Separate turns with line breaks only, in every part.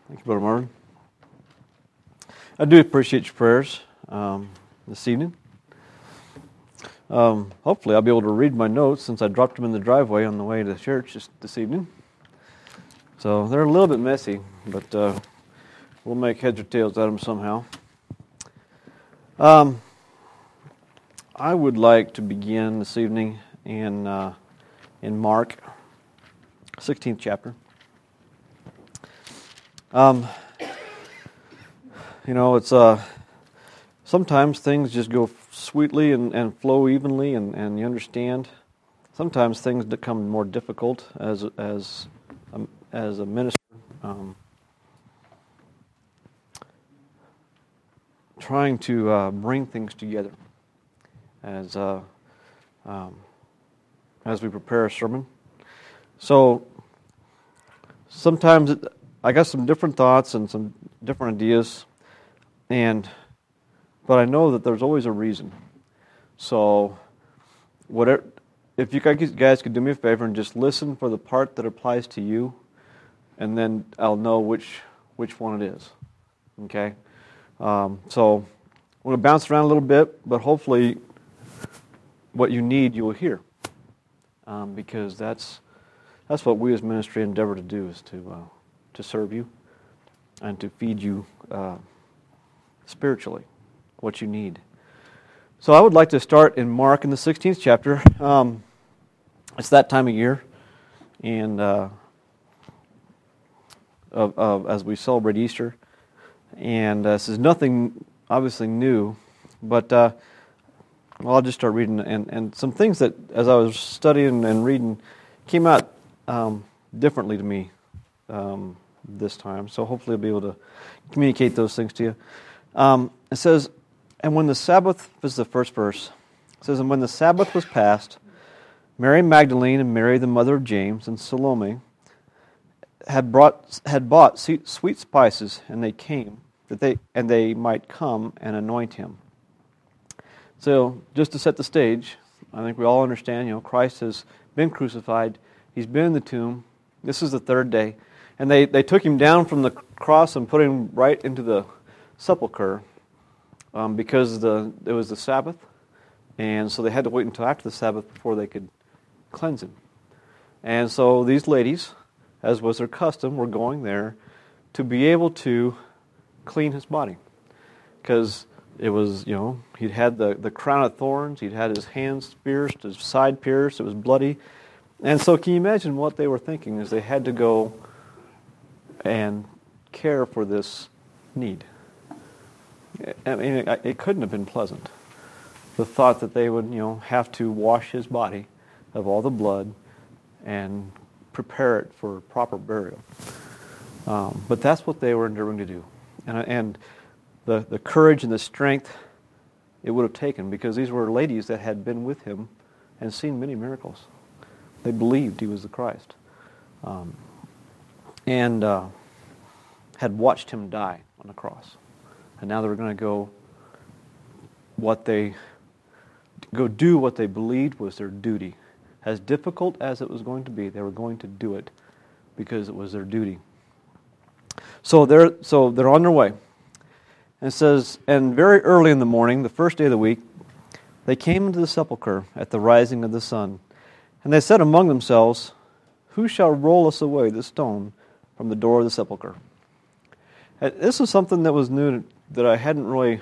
Thank you, Brother Marvin. I do appreciate your prayers this evening. Hopefully I'll be able to read my notes since I dropped them in the driveway on the way to church this evening. So they're a little bit messy, but we'll make heads or tails out of them somehow. I would like to begin this evening in Mark, 16th chapter. It's sometimes things just go sweetly and flow evenly, and you understand. Sometimes things become more difficult as a minister. Trying to bring things together as we prepare a sermon. So sometimes I got some different thoughts and some different ideas, but I know that there's always a reason. So if you guys could do me a favor and just listen for the part that applies to you, and then I'll know which one it is. Okay? So I'm going to bounce around a little bit, but hopefully what you need you will hear, because that's what we as ministry endeavor to do, is to serve you and to feed you spiritually what you need. So I would like to start in Mark in the 16th chapter. It's that time of year, and as we celebrate Easter, and this is nothing obviously new, but I'll just start reading, and some things that as I was studying and reading came out differently to me this time, so hopefully I'll be able to communicate those things to you. It says, and when the Sabbath, this is the first verse, it says, and when the Sabbath was past, Mary Magdalene and Mary the mother of James and Salome had bought sweet spices, and they came, that they might come and anoint him. So just to set the stage, I think we all understand, Christ has been crucified, he's been in the tomb, this is the third day, and they took him down from the cross and put him right into the sepulcher because it was the Sabbath, and so they had to wait until after the Sabbath before they could cleanse him. And so these ladies, as was their custom, were going there to be able to clean his body, because it was, he'd had the crown of thorns, he'd had his hands pierced, his side pierced, it was bloody. And so can you imagine what they were thinking as they had to go and care for this need? I mean, it couldn't have been pleasant. The thought that they would, have to wash his body of all the blood and prepare it for proper burial. But that's what they were enduring to do. And the courage and the strength it would have taken, because these were ladies that had been with him and seen many miracles. They believed he was the Christ. And had watched him die on the cross. And now they were going to go do what they believed was their duty. As difficult as it was going to be, they were going to do it because it was their duty. So they're on their way. And it says, and very early in the morning, the first day of the week, they came into the sepulchre at the rising of the sun. And they said among themselves, who shall roll us away the stone from the door of the sepulchre? And this is something that was new, that I hadn't really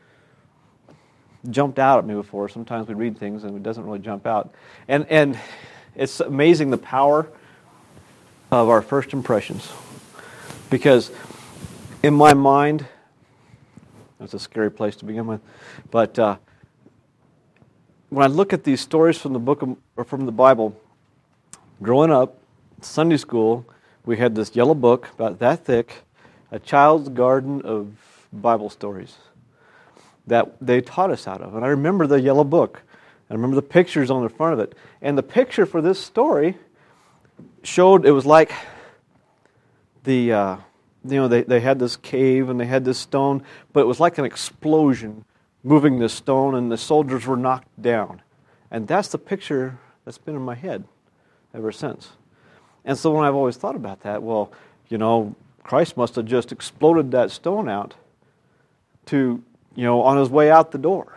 jumped out at me before. Sometimes we read things and it doesn't really jump out. And it's amazing the power of our first impressions. Because in my mind, that's a scary place to begin with, but when I look at these stories from from the Bible, growing up, Sunday school, we had this yellow book about that thick, a child's garden of Bible stories that they taught us out of. And I remember the yellow book. I remember the pictures on the front of it. And the picture for this story showed, it was like they had this cave and they had this stone, but it was like an explosion moving this stone, and the soldiers were knocked down. And that's the picture that's been in my head ever since. And so when I've always thought about that, Christ must have just exploded that stone out to, on his way out the door.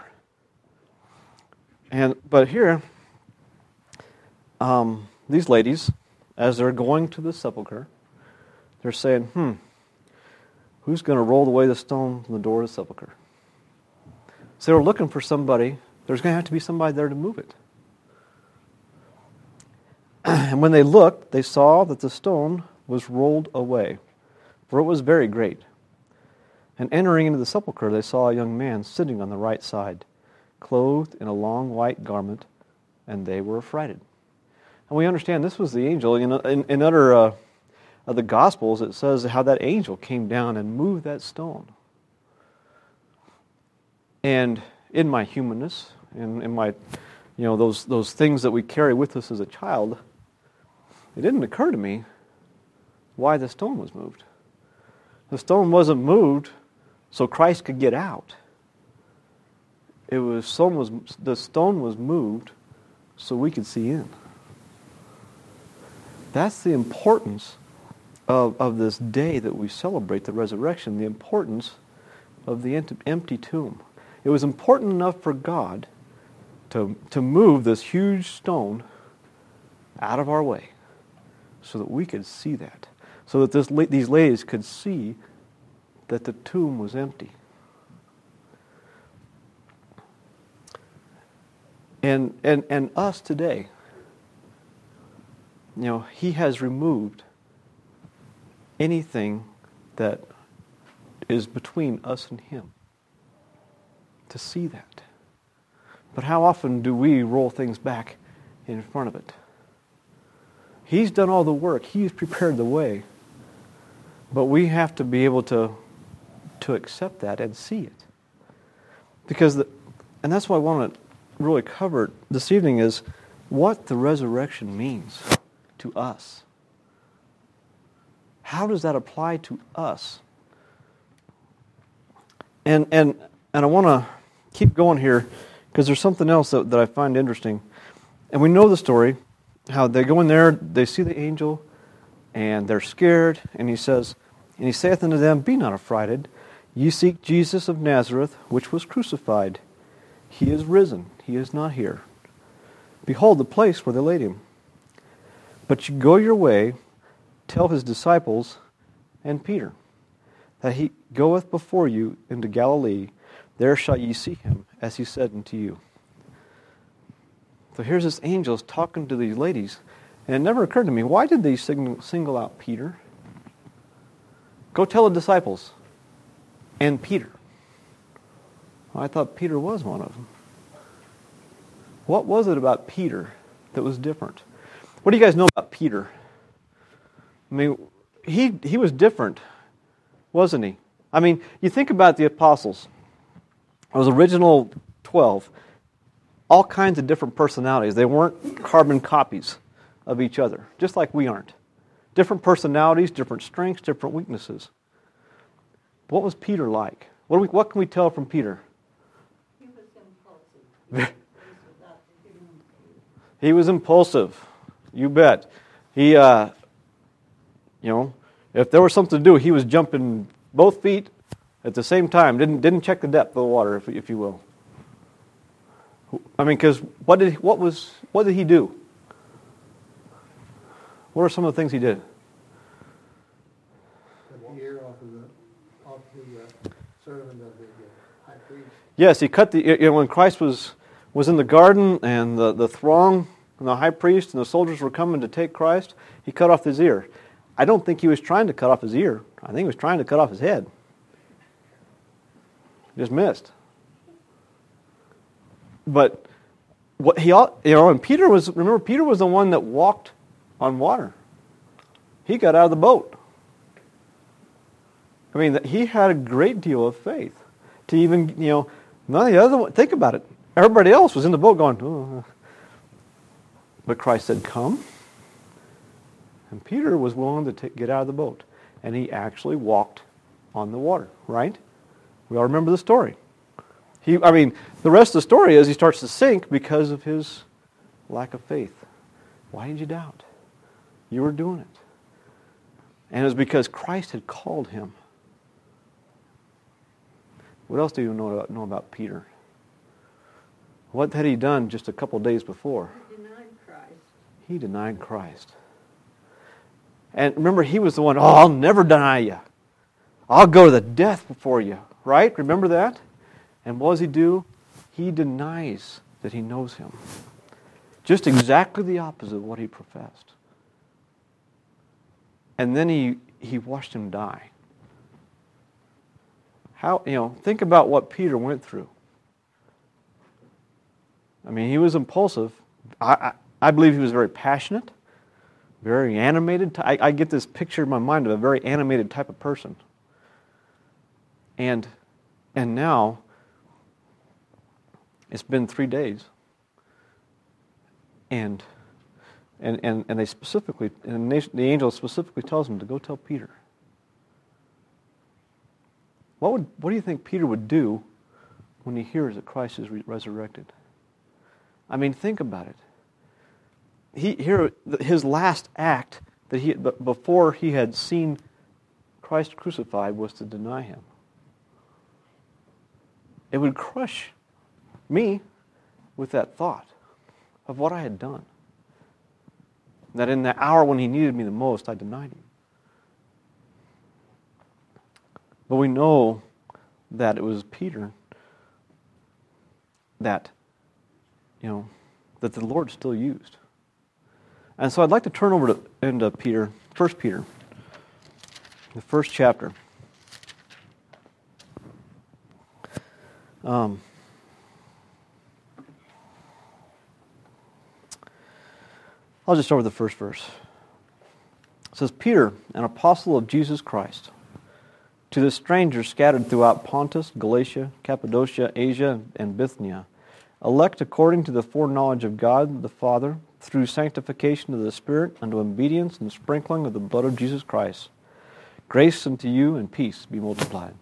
But here, these ladies, as they're going to the sepulcher, they're saying, who's going to roll away the stone from the door of the sepulcher? So they're looking for somebody. There's going to have to be somebody there to move it. And when they looked, they saw that the stone was rolled away, for it was very great. And entering into the sepulchre, they saw a young man sitting on the right side, clothed in a long white garment, and they were affrighted. And we understand this was the angel. In other of the Gospels, it says how that angel came down and moved that stone. And in my humanness, in my, those things that we carry with us as a child, it didn't occur to me why the stone was moved. The stone wasn't moved so Christ could get out. The stone was moved so we could see in. That's the importance of this day that we celebrate the resurrection, the importance of the empty tomb. It was important enough for God to move this huge stone out of our way so that we could see that, so that these ladies could see that the tomb was empty. And us today, He has removed anything that is between us and Him to see that. But how often do we roll things back in front of it? He's done all the work. He's prepared the way. But we have to be able to accept that and see it. And that's what I want to really cover this evening is what the resurrection means to us. How does that apply to us? And I want to keep going here because there's something else that I find interesting. And we know the story, how they go in there, they see the angel, and they're scared, and he says, and he saith unto them, Be not affrighted, ye seek Jesus of Nazareth, which was crucified. He is risen, he is not here. Behold the place where they laid him. But you go your way, tell his disciples and Peter, that he goeth before you into Galilee, there shall ye see him, as he said unto you. So here's this angel talking to these ladies, and it never occurred to me, why did they single out Peter? Go tell the disciples and Peter. Well, I thought Peter was one of them. What was it about Peter that was different? What do you guys know about Peter? I mean, he was different, wasn't he? I mean, you think about the apostles. Those original 12, all kinds of different personalities. They weren't carbon copies of each other, just like we aren't. Different personalities, different strengths, different weaknesses. What was Peter like? What can we tell from Peter?
He was impulsive.
He was impulsive. You bet. He, if there was something to do, he was jumping both feet at the same time. Didn't check the depth of the water, if you will. I mean, because what did he do? What are some of the things he did?
Cut the ear off the servant of the high priest.
Yes, he cut the. When Christ was in the garden and the throng and the high priest and the soldiers were coming to take Christ, he cut off his ear. I don't think he was trying to cut off his ear. I think he was trying to cut off his head. Just missed. But what and Peter was the one that walked on water. He got out of the boat. I mean, he had a great deal of faith to even, none of the other one. Think about it. Everybody else was in the boat going, oh. But Christ said, come. And Peter was willing to get out of the boat. And he actually walked on the water, right? We all remember the story. The rest of the story is he starts to sink because of his lack of faith. Why did you doubt? You were doing it. And it was because Christ had called him. What else do you know about Peter? What had he done just a couple days before?
He denied Christ.
He denied Christ. And remember, he was the one, I'll never deny you. I'll go to the death for you. Right? Remember that? And what does he do? He denies that he knows him. Just exactly the opposite of what he professed. And then he watched him die. Think about what Peter went through. I mean, he was impulsive. I believe he was very passionate, very animated. I get this picture in my mind of a very animated type of person. And now, it's been 3 days. And they specifically, and the angel specifically tells him to go tell Peter. What do you think Peter would do when he hears that Christ is resurrected? I mean, think about it. His last act before he had seen Christ crucified was to deny him. It would crush me with that thought of what I had done. That in the hour when he needed me the most, I denied him. But we know that it was Peter that the Lord still used. And so I'd like to turn over into Peter, 1 Peter, the first chapter. I'll just start with the first verse. It says, Peter, an apostle of Jesus Christ, to the strangers scattered throughout Pontus, Galatia, Cappadocia, Asia, and Bithynia, elect according to the foreknowledge of God the Father, through sanctification of the Spirit, unto obedience and sprinkling of the blood of Jesus Christ. Grace unto you and peace be multiplied.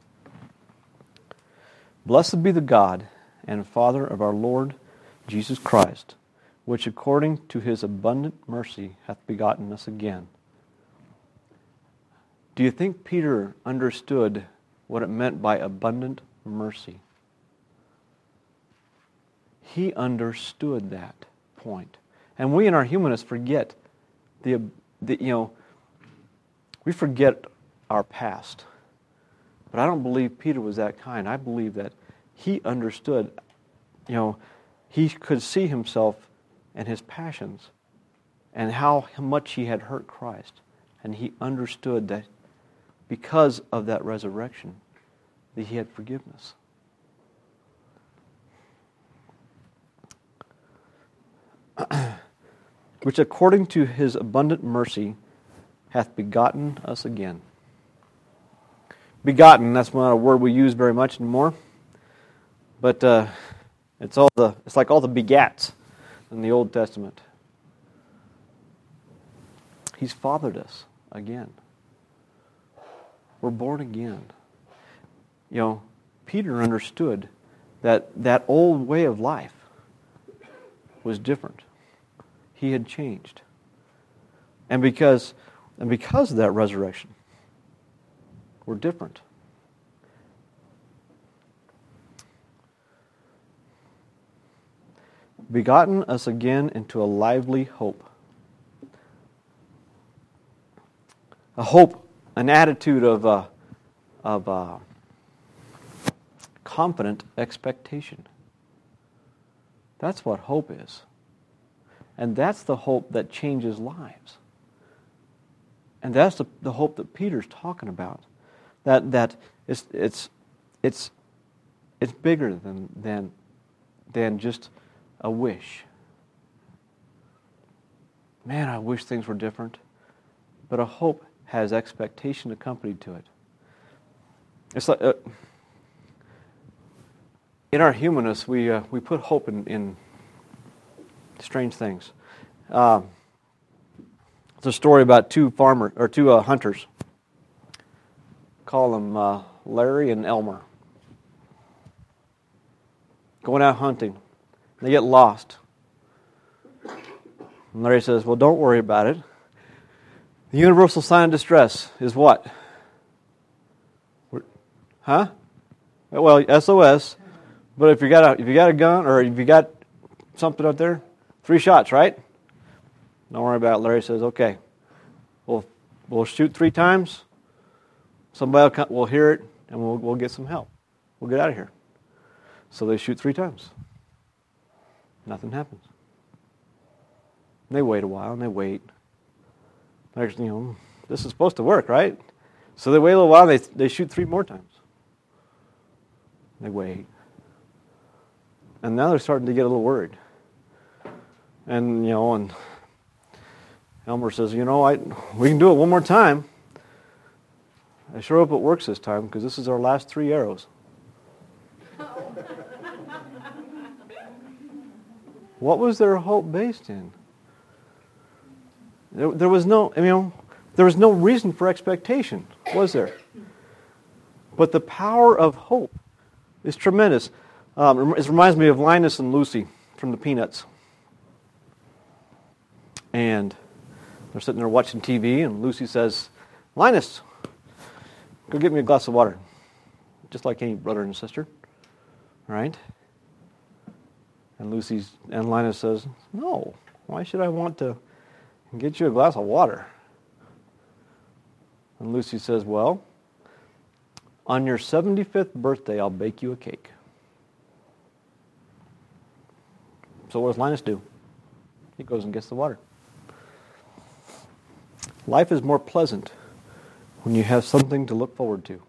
Blessed be the God and Father of our Lord Jesus Christ, which according to his abundant mercy hath begotten us again. Do you think Peter understood what it meant by abundant mercy? He understood that point. And we in our humanists forget we forget our past. But I don't believe Peter was that kind. I believe that he understood, he could see himself and his passions and how much he had hurt Christ. And he understood that because of that resurrection, that he had forgiveness. Which according to his abundant mercy hath begotten us again. Begotten, that's not a word we use very much anymore. But it's like all the begats in the Old Testament. He's fathered us again. We're born again. Peter understood that old way of life was different. He had changed. And because of that resurrection, we're different. Begotten us again into a lively hope. A hope, an attitude of confident expectation. That's what hope is. And that's the hope that changes lives. And that's the hope that Peter's talking about. That it's bigger than just a wish. Man, I wish things were different. But a hope has expectation accompanied to it. It's like in our humanists, we put hope in strange things. It's a story about two hunters. Call them Larry and Elmer. Going out hunting. They get lost. And Larry says, well, don't worry about it. The universal sign of distress is what? Huh? Well, SOS. But if you got a gun or if you got something up there, 3 shots, right? Don't worry about it. Larry says, okay, we'll shoot 3 times. Somebody will hear it, and we'll get some help. We'll get out of here. So they shoot 3 times. Nothing happens. And they wait a while, and they wait. Actually, this is supposed to work, right? So they wait a little while, and they shoot 3 more times. They wait. And now they're starting to get a little worried. And, and Elmer says, we can do it one more time. I sure hope it works this time, because this is our last 3 arrows. What was their hope based in? There was no reason for expectation, was there? But the power of hope is tremendous. It reminds me of Linus and Lucy from the Peanuts. And they're sitting there watching TV, and Lucy says, Linus, go get me a glass of water. Just like any brother and sister. Right? And Linus says, no, why should I want to get you a glass of water? And Lucy says, well, on your 75th birthday, I'll bake you a cake. So what does Linus do? He goes and gets the water. Life is more pleasant when you have something to look forward to.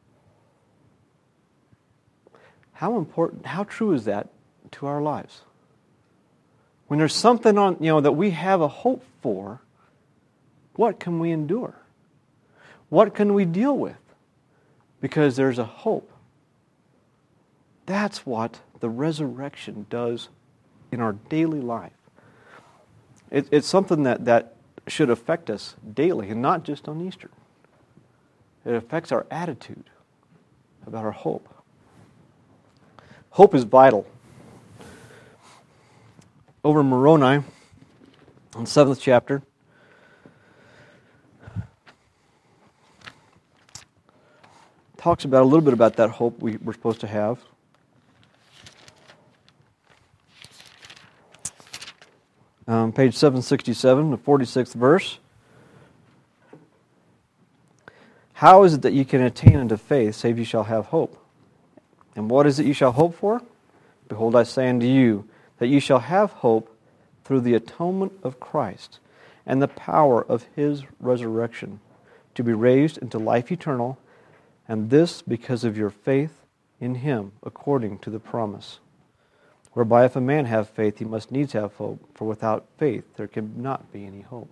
How true is that to our lives? When there's something that we have a hope for, what can we endure? What can we deal with? Because there's a hope. That's what the resurrection does in our daily life. It's something that should affect us daily, and not just on Easter. It affects our attitude about our hope. Hope is vital. Over in Moroni, in the 7th chapter, talks about a little bit about that hope we're supposed to have. Page 767, the 46th verse. How is it that you can attain unto faith, save you shall have hope? And what is it you shall hope for? Behold, I say unto you, that you shall have hope through the atonement of Christ, and the power of His resurrection, to be raised into life eternal, and this because of your faith in Him, according to the promise. Whereby if a man have faith, he must needs have hope, for without faith there cannot be any hope.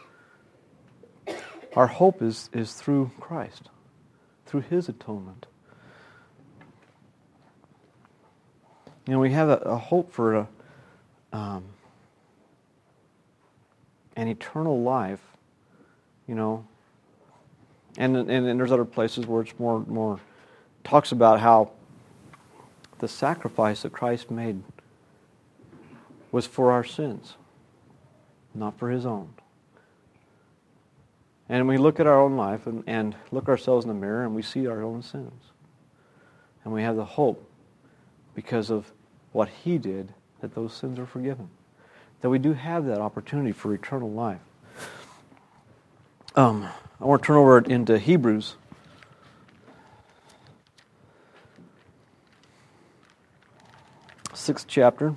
Our hope is through Christ, through His atonement. We have a hope for an eternal life, and there's other places where it's more talks about how the sacrifice that Christ made was for our sins, not for His own. And we look at our own life and look ourselves in the mirror and we see our own sins. And we have the hope, because of what He did, that those sins are forgiven. That we do have that opportunity for eternal life. I want to turn over into Hebrews. Sixth chapter.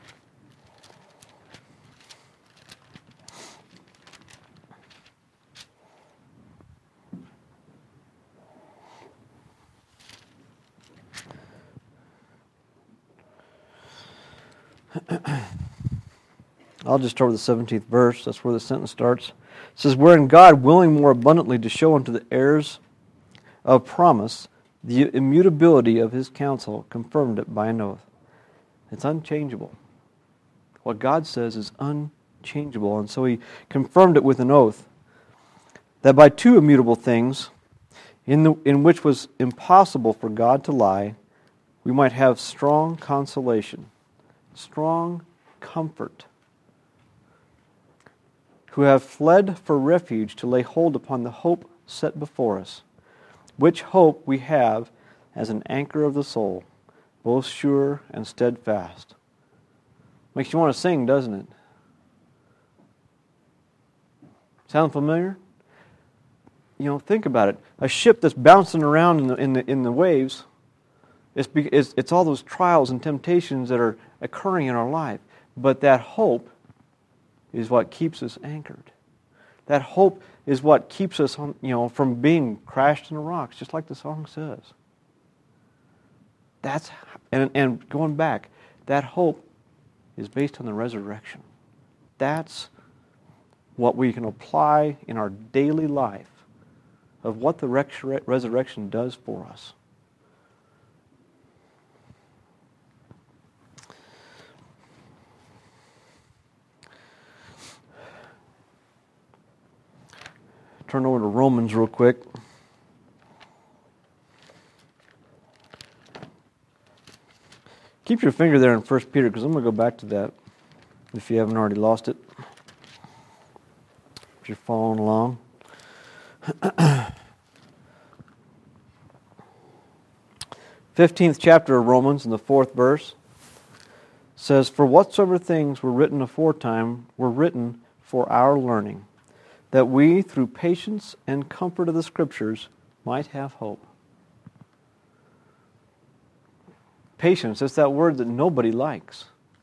I'll just start with the 17th verse. That's where the sentence starts. It says, wherein God, willing more abundantly to show unto the heirs of promise the immutability of His counsel, confirmed it by an oath. It's unchangeable. What God says is unchangeable, and so He confirmed it with an oath, that by 2 immutable things, in which was impossible for God to lie, we might have strong consolation, strong comfort. who have fled for refuge to lay hold upon the hope set before us, which hope we have as an anchor of the soul, both sure and steadfast. Makes you want to sing, doesn't it? Sound familiar? Think about it. A ship that's bouncing around in the waves, it's all those trials and temptations that are occurring in our life. But that hope is what keeps us anchored. That hope is what keeps us from being crashed in the rocks, just like the song says. And going back, that hope is based on the resurrection. That's what we can apply in our daily life of what the resurrection does for us. Turn over to Romans real quick. Keep your finger there in 1 Peter, because I'm going to go back to that if you haven't already lost it. If you're following along. 15th chapter of Romans, in the 4th verse, says, "For whatsoever things were written aforetime were written for our learning, that we, through patience and comfort of the Scriptures, might have hope." Patience, it's that word that nobody likes.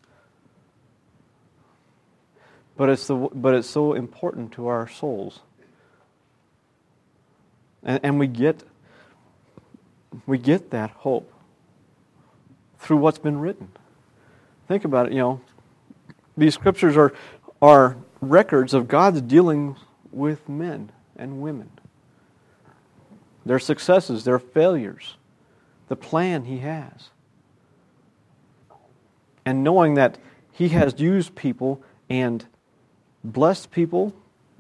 But it's so important to our souls. And we get that hope through what's been written. Think about it, these Scriptures are records of God's dealings with men and women. Their successes, their failures, the plan He has. And knowing that He has used people and blessed people,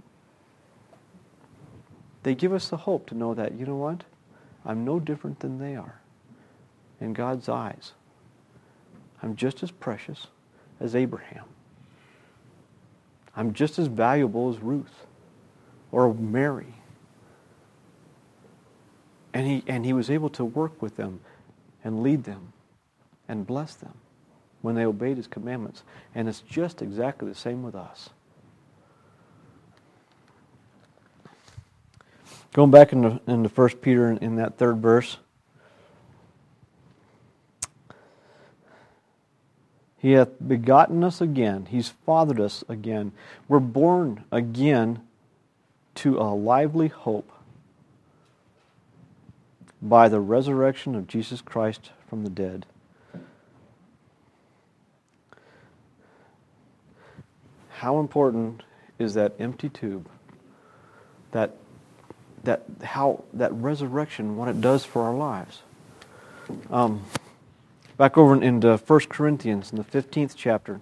they give us the hope to know that, you know what? I'm no different than they are in God's eyes. I'm just as precious as Abraham. I'm just as valuable as Ruth or Mary. And he was able to work with them and lead them and bless them when they obeyed His commandments. And it's just exactly the same with us. Going back into 1 Peter in that 3rd verse. He hath begotten us again. He's fathered us again. We're born again to a lively hope by the resurrection of Jesus Christ from the dead. How important is that empty tube? That resurrection, what it does for our lives. Back over into 1 Corinthians in the 15th chapter.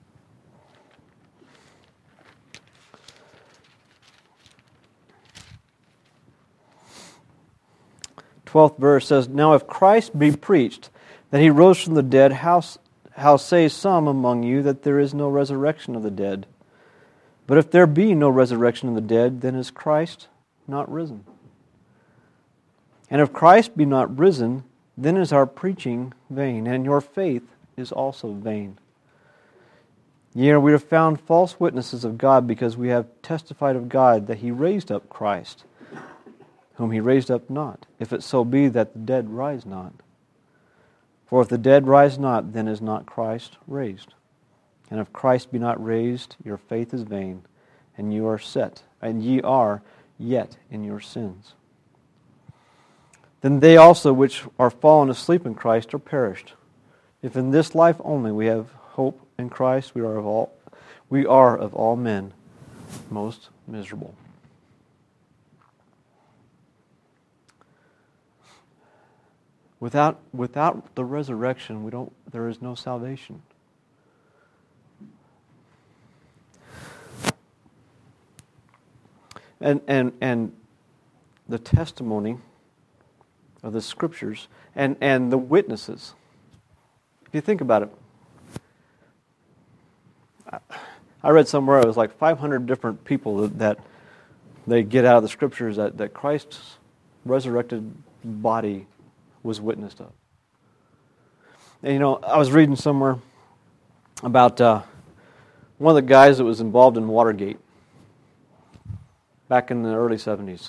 12th verse says, "Now if Christ be preached that He rose from the dead, how say some among you that there is no resurrection of the dead? But if there be no resurrection of the dead, then is Christ not risen? And if Christ be not risen, then is our preaching vain, and your faith is also vain. Yea, we have found false witnesses of God, because we have testified of God that He raised up Christ, whom He raised up not, if it so be that the dead rise not. For if the dead rise not, then is not Christ raised. And if Christ be not raised, your faith is vain, and ye are yet in your sins. Then they also which are fallen asleep in Christ are perished. If in this life only we have hope in Christ, we are of all men most miserable." Without the resurrection, there is no salvation. And the testimony of the Scriptures and the witnesses. If you think about it, I read somewhere it was like 500 different people that they get out of the scriptures that Christ's resurrected body was witnessed of. And I was reading somewhere about one of the guys that was involved in Watergate back in the early 70s.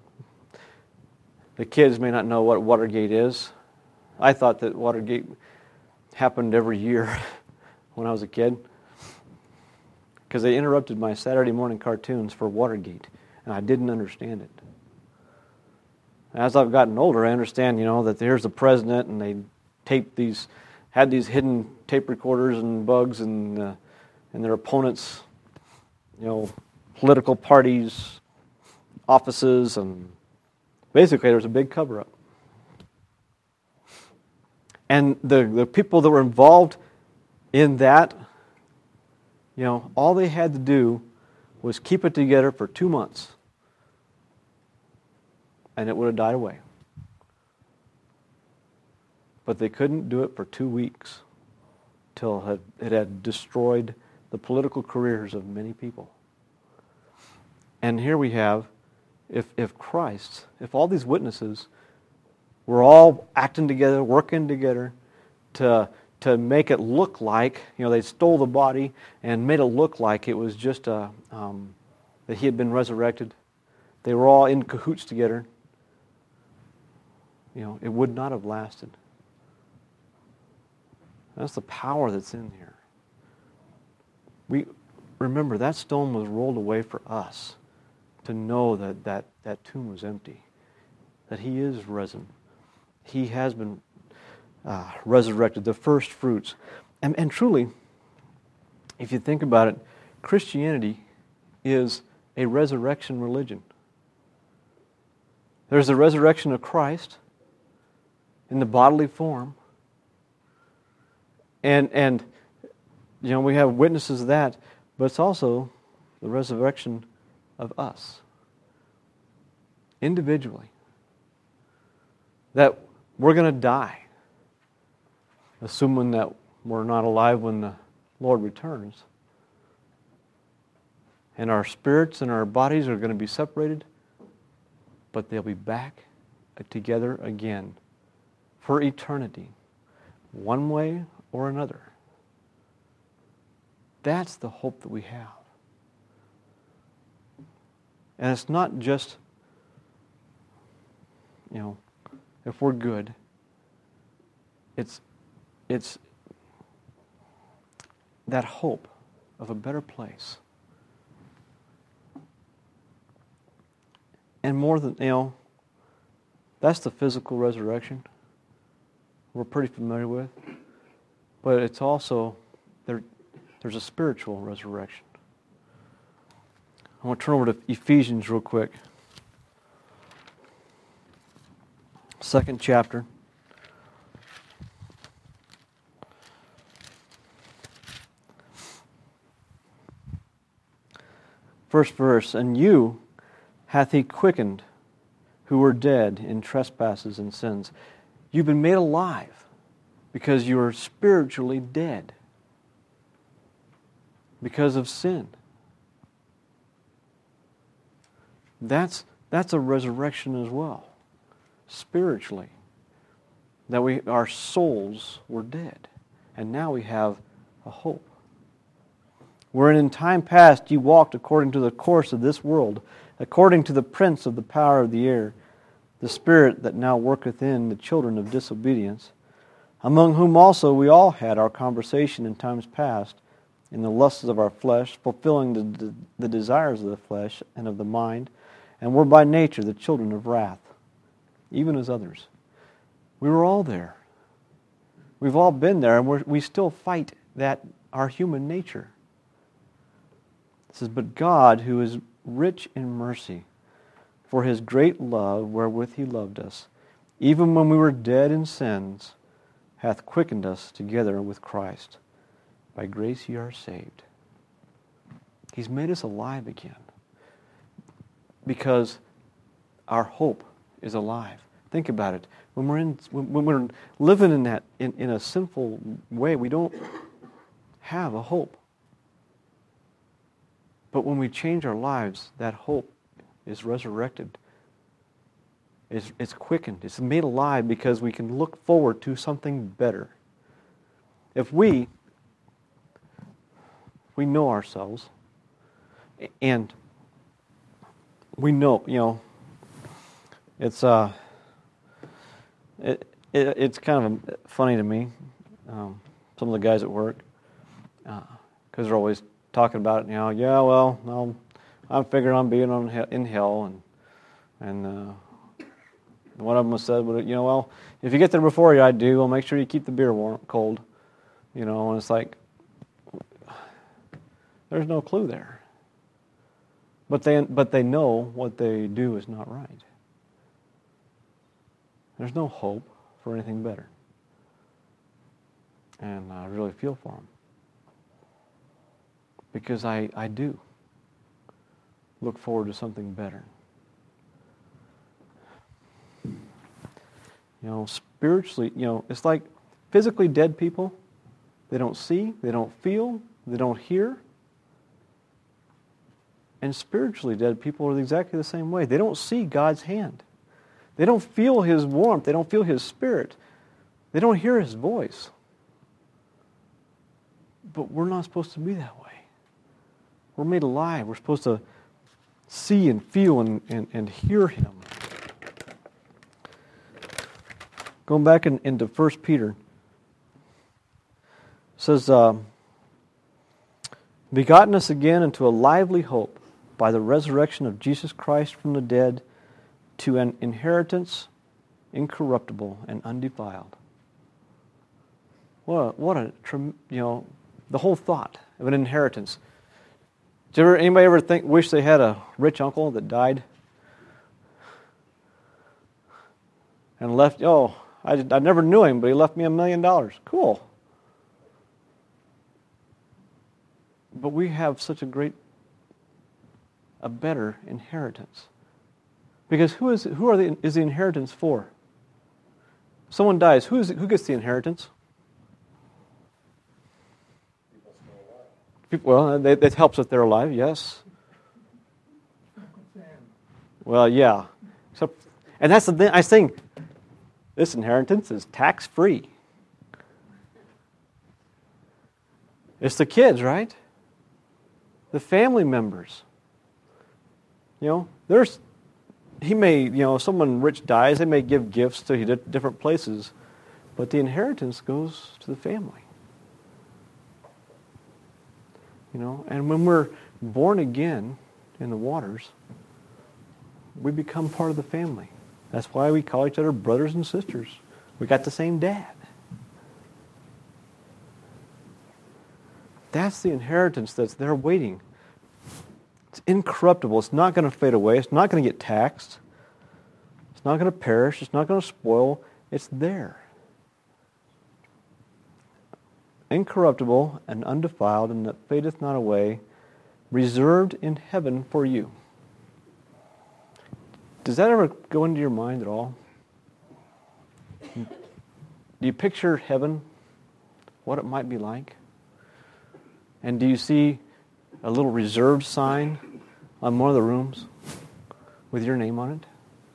The kids may not know what Watergate is. I thought that Watergate happened every year when I was a kid, because they interrupted my Saturday morning cartoons for Watergate, and I didn't understand it. As I've gotten older, I understand, that there's the president, and they had these hidden tape recorders and bugs, and their opponents, political parties, offices, and basically there was a big cover-up. And the people that were involved in that, all they had to do was keep it together for 2 months, and it would have died away. But they couldn't do it for 2 weeks till it had destroyed the political careers of many people. And here we have, if all these witnesses were all acting together, working together to make it look like, they stole the body and made it look like it was just that he had been resurrected. They were all in cahoots together. It would not have lasted. That's the power that's in here. We remember that stone was rolled away for us to know that tomb was empty, that he is risen. He has been resurrected, the first fruits. And truly, if you think about it, Christianity is a resurrection religion. There's the resurrection of Christ in the bodily form. And we have witnesses of that, but it's also the resurrection of us individually. That we're going to die, assuming that we're not alive when the Lord returns. And our spirits and our bodies are going to be separated, but they'll be back together again for eternity, one way or another. That's the hope that we have. And it's not just, if we're good. It's that hope of a better place. And more than, that's the physical resurrection we're pretty familiar with. But it's also, there's a spiritual resurrection. I want to turn over to Ephesians real quick. 2nd chapter. First verse, and you hath he quickened who were dead in trespasses and sins. You've been made alive because you are spiritually dead because of sin. That's a resurrection as well, spiritually. That our souls were dead, and now we have a hope. Wherein in time past you walked according to the course of this world, according to the prince of the power of the air, the spirit that now worketh in the children of disobedience, among whom also we all had our conversation in times past, in the lusts of our flesh, fulfilling the desires of the flesh and of the mind, and were by nature the children of wrath, even as others. We were all there. We've all been there, and we still fight our human nature. It says, but God, who is rich in mercy, for his great love wherewith he loved us, even when we were dead in sins, hath quickened us together with Christ. By grace ye are saved. He's made us alive again, because our hope is alive. Think about it. When we're living in a sinful way, we don't have a hope. But when we change our lives, that hope is resurrected. It's quickened. It's made alive because we can look forward to something better. If we know ourselves, and we know, it's it's kind of funny to me. Some of the guys at work, because they're always talking about it. Yeah, well, I'm figuring on being in hell, and one of them said, well, if you get there before I do, well, make sure you keep the beer cold. And it's like, there's no clue there. But they know what they do is not right. There's no hope for anything better. And I really feel for them. Because I do look forward to something better. Spiritually, it's like physically dead people. They don't see, they don't feel, they don't hear. And spiritually dead people are exactly the same way. They don't see God's hand. They don't feel His warmth. They don't feel His Spirit. They don't hear His voice. But we're not supposed to be that way. We're made alive. We're supposed to see and feel and hear Him. Going back into 1 Peter, it says, begotten us again into a lively hope by the resurrection of Jesus Christ from the dead to an inheritance incorruptible and undefiled. The whole thought of an inheritance. Did anybody ever wish they had a rich uncle that died and left? I never knew him, but he left me $1 million. Cool. But we have such a better inheritance. Because who is the inheritance for? Someone dies. Who gets the inheritance? Well, that helps if they're alive, yes. Well, yeah. And that's the thing. I think this inheritance is tax-free. It's the kids, right? The family members. Someone rich dies, they may give gifts to different places, but the inheritance goes to the family. And when we're born again in the waters, we become part of the family. That's why we call each other brothers and sisters. We got the same dad. That's the inheritance that's there waiting. It's incorruptible. It's not going to fade away. It's not going to get taxed. It's not going to perish. It's not going to spoil. It's there. Incorruptible and undefiled, and that fadeth not away, reserved in heaven for you. Does that ever go into your mind at all? Do you picture heaven, what it might be like? And do you see a little reserved sign on one of the rooms with your name on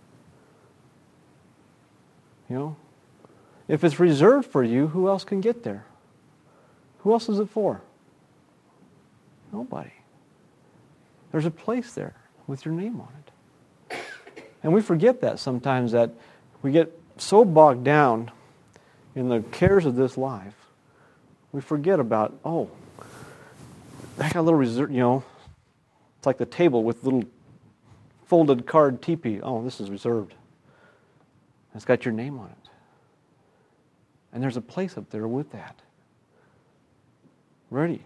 it? If it's reserved for you, who else can get there? Who else is it for? Nobody. There's a place there with your name on it. And we forget that sometimes, that we get so bogged down in the cares of this life, we forget about, I got a little reserve, it's like the table with little folded card teepee. Oh, this is reserved. It's got your name on it. And there's a place up there with that. Ready.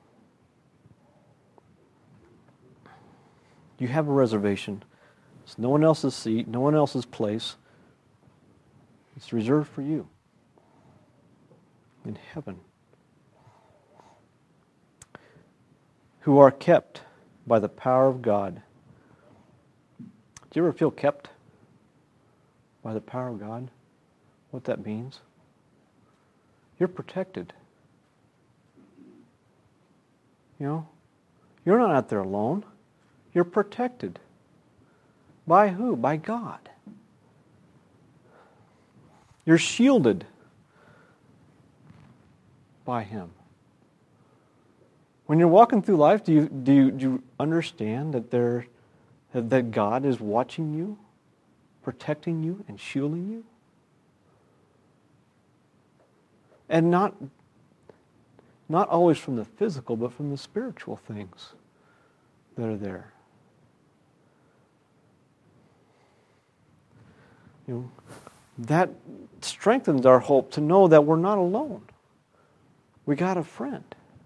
You have a reservation. It's no one else's seat, no one else's place. It's reserved for you in heaven. Who are kept by the power of God. Do you ever feel kept by the power of God? What that means? You're protected. You're You're not out there alone. You're protected. By who? By God. You're shielded by Him. When you're walking through life, do you understand that God is watching you, protecting you, and shielding you? And not always from the physical, but from the spiritual things that are there. That strengthens our hope to know that we're not alone. We got a friend.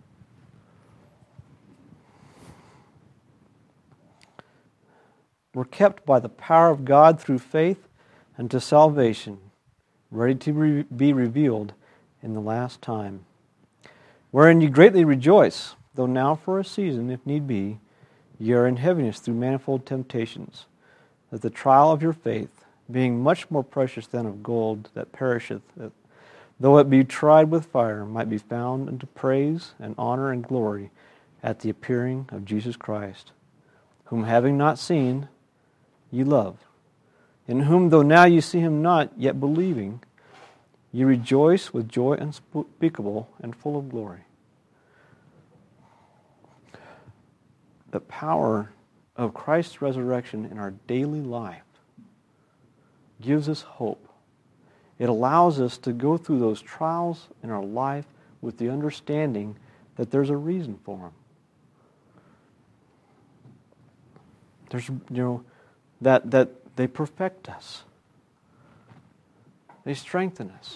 We're kept by the power of God through faith unto salvation, ready to be revealed in the last time. Wherein ye greatly rejoice, though now for a season, if need be, ye are in heaviness through manifold temptations, that the trial of your faith, being much more precious than of gold that perisheth, that though it be tried with fire, might be found unto praise and honor and glory at the appearing of Jesus Christ, whom having not seen, ye love, in whom though now ye see him not, yet believing, ye rejoice with joy unspeakable and full of glory. The power of Christ's resurrection in our daily life gives us hope. It allows us to go through those trials in our life with the understanding that there's a reason for them. There's, that they perfect us. They strengthen us.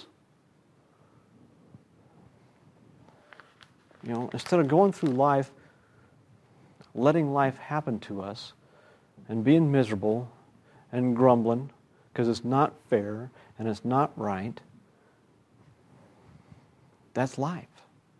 Instead of going through life, letting life happen to us, and being miserable and grumbling because it's not fair and it's not right, that's life.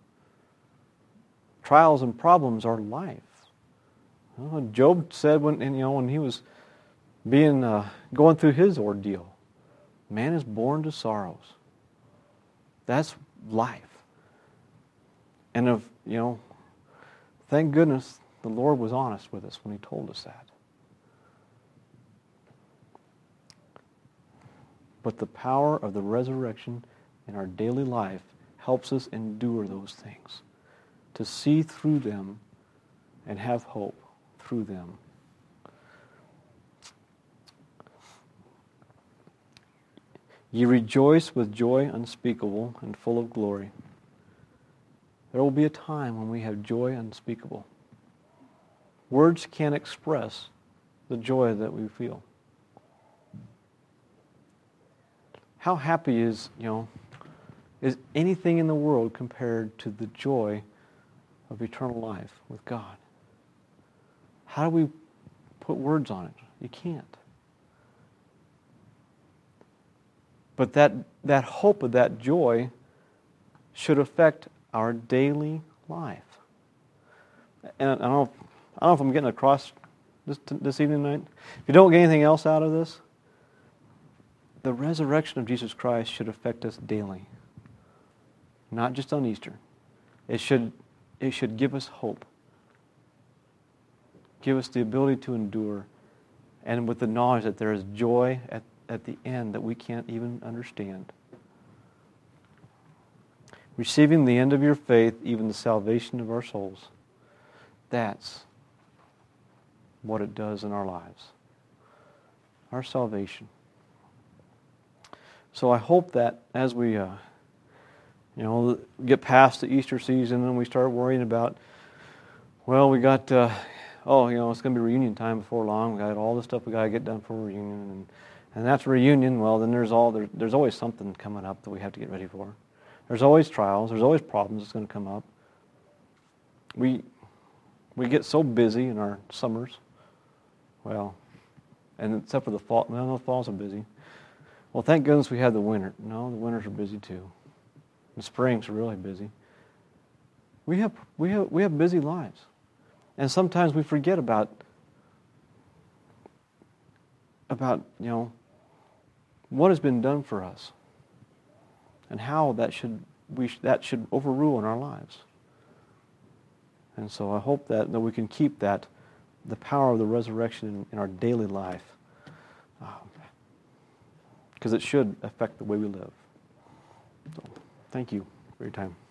Trials and problems are life. Job said when he was going through his ordeal, man is born to sorrows. That's life. And thank goodness the Lord was honest with us when He told us that. But the power of the resurrection in our daily life helps us endure those things, to see through them and have hope through them. Ye rejoice with joy unspeakable and full of glory. There will be a time when we have joy unspeakable. Words can't express the joy that we feel. How happy is anything in the world compared to the joy of eternal life with God? How do we put words on it? You can't. But that hope of that joy should affect our daily life. And I don't know if I'm getting across this evening tonight. If you don't get anything else out of this, the resurrection of Jesus Christ should affect us daily. Not just on Easter. It should give us hope. Give us the ability to endure. And with the knowledge that there is joy at the end that we can't even understand. Receiving the end of your faith, even the salvation of our souls. That's what it does in our lives. Our salvation. So I hope that as we get past the Easter season and we start worrying about, we got, it's going to be reunion time before long. We got all the stuff we got to get done for reunion. And after reunion, then there's always something coming up that we have to get ready for. There's always trials. There's always problems that's going to come up. We get so busy in our summers. And except for the fall. The falls are busy. Well, thank goodness we had the winter. No, the winters are busy too. The springs are really busy. We have busy lives. And sometimes we forget about what has been done for us and how that should overrule in our lives. And so I hope that we can keep that, the power of the resurrection in our daily life, because it should affect the way we live. So, thank you for your time.